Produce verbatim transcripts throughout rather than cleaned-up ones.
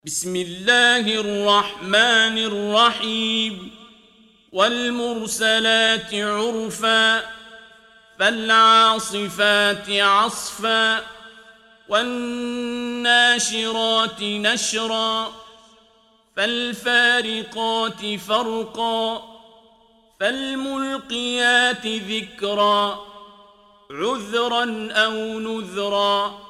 بسم الله الرحمن الرحيم والمرسلات عرفا فالعاصفات عصفا والناشرات نشرا فالفارقات فرقا فالملقيات ذكرا عذرا أو نذرا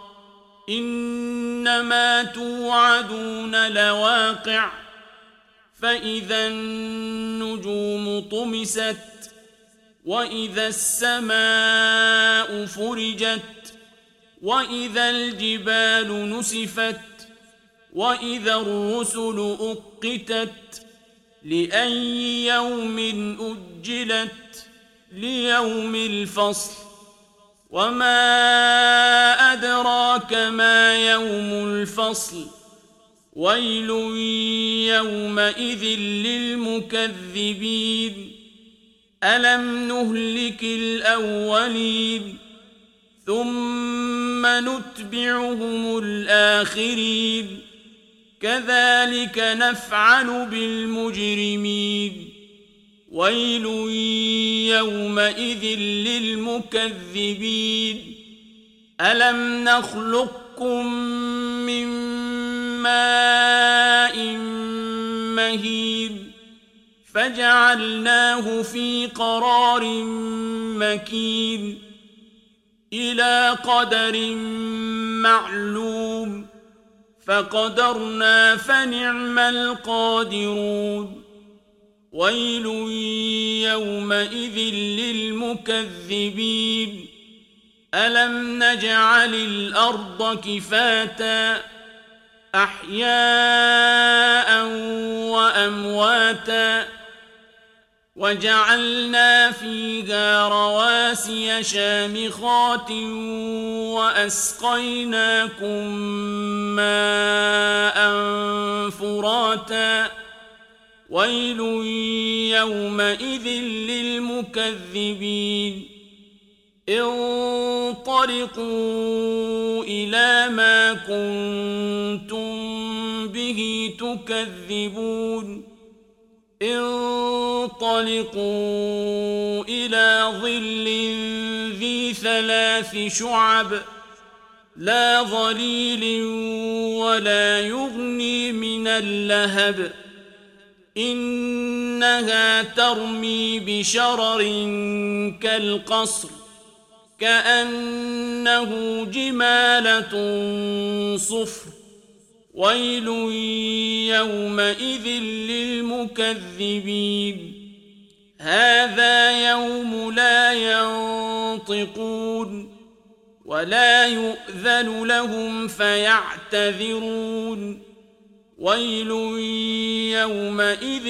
إنما توعدون لواقع فإذا النجوم طمست وإذا السماء فرجت وإذا الجبال نسفت وإذا الرسل أقتت لأي يوم أجلت ليوم الفصل وما أدراك ما يوم الفصل ويل يومئذ للمكذبين ألم نهلك الأولين ثم نتبعهم الآخرين كذلك نفعل بالمجرمين ويل يومئذ للمكذبين ألم نخلقكم من ماء مهين فجعلناه في قرار مكين إلى قدر معلوم فقدرنا فنعم القادرون ويل يومئذ للمكذبين ألم نجعل الأرض كفاتا أحياء وأمواتا وجعلنا فيها رواسي شامخات وأسقيناكم ماء فراتا ويل يومئذ للمكذبين انطلقوا إلى ما كنتم به تكذبون انطلقوا إلى ظل ذي ثلاث شعب لا ظليل ولا يغني من اللهب إنها ترمي بشرر كالقصر كأنه جمالة صفر ويل يومئذ للمكذبين هذا يوم لا ينطقون ولا يؤذن لهم فيعتذرون ويل يومئذ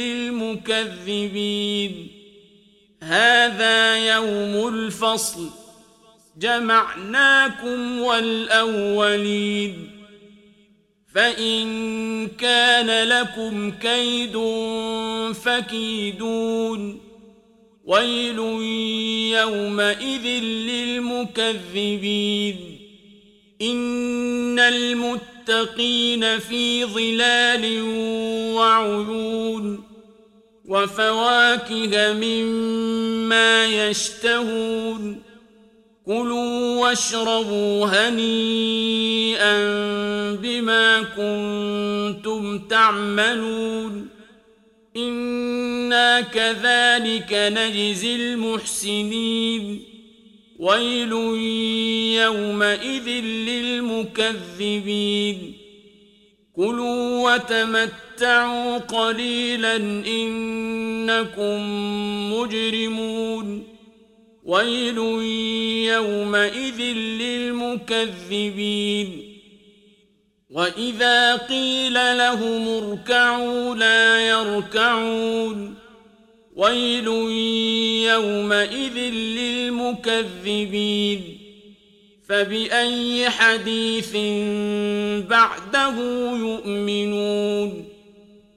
للمكذبين هذا يوم الفصل جمعناكم والأولين فإن كان لكم كيد فكيدون ويل يومئذ للمكذبين إن المتقين في ظلال وعيون وفواكه مما يشتهون كلوا واشربوا هنيئا بما كنتم تعملون إنا كذلك نجزي المحسنين ويل يومئذ للمكذبين كلوا وتمتعوا قليلا إنكم مجرمون ويل يومئذ للمكذبين وإذا قيل لهم اركعوا لا يركعون ويل يومئذ للمكذبين فبأي حديث بعده يؤمنون